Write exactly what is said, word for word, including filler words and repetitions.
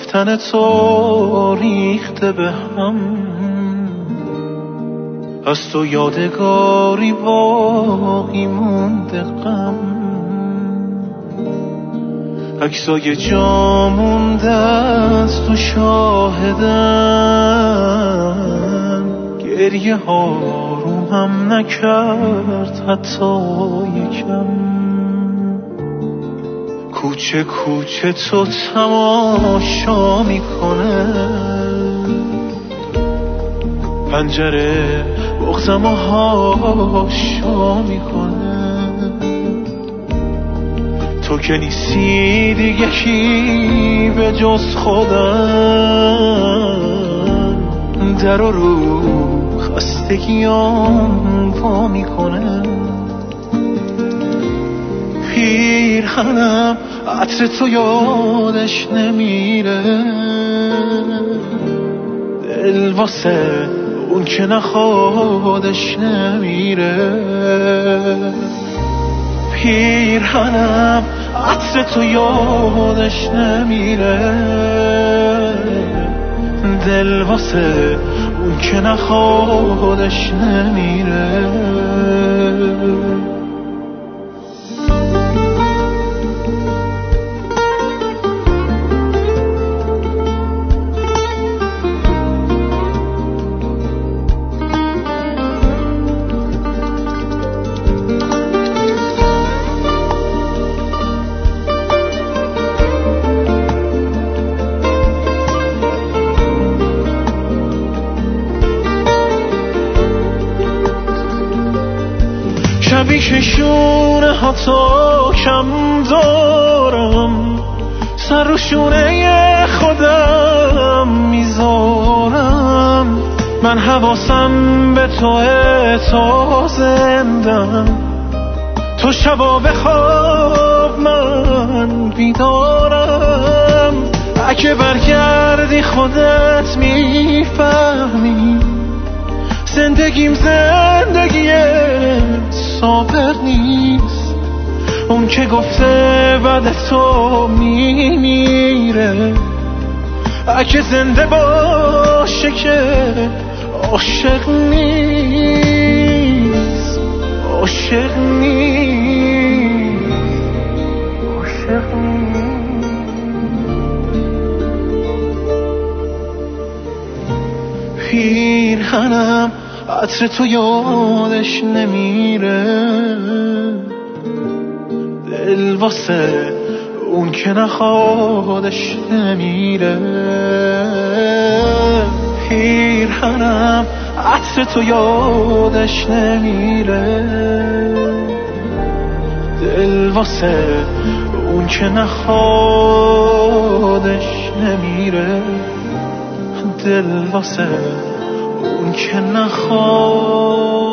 رفتن تو ریخته به هم، از تو یادگاری باقی مونده غم، عکسای جا مونده از تو شاهدن، گریه ها رو هم نکرد حتی یکم، کوچه کوچه تو تماشا میکنه، پنجره بغضم و هاشا میکنه، تو که نیستی دیگه کی به جز خودم، در رو خستگیام وا میکنه، پیرهنم عطر تو یادش نمیره، دل واسه اون که نخوادش نمیره، پیرهنم عطر تو یادش نمیره، دل واسه اون که نخوادش نمیره. شبی که شونه ها تا کم دارم، سر رو شونه خودم میذارم، من حواسم به توه تا زندم، تو شبا بخواب من بیدارم، اگه برگردی خودت میفهمی زندگیم زندگی سابق نیست، اون که گفته بعد تو میمیره، اگه زنده باشه که عاشق نیست، عاشق نیست، عاشق نیست. پیرهنم عطر تو یادش نمیره، دل واسه اون که نخوادش نمیره، پیرهنم عطر تو یادش نمیره، دل واسه اون که نخوادش نمیره، دل واسه اون که نخواد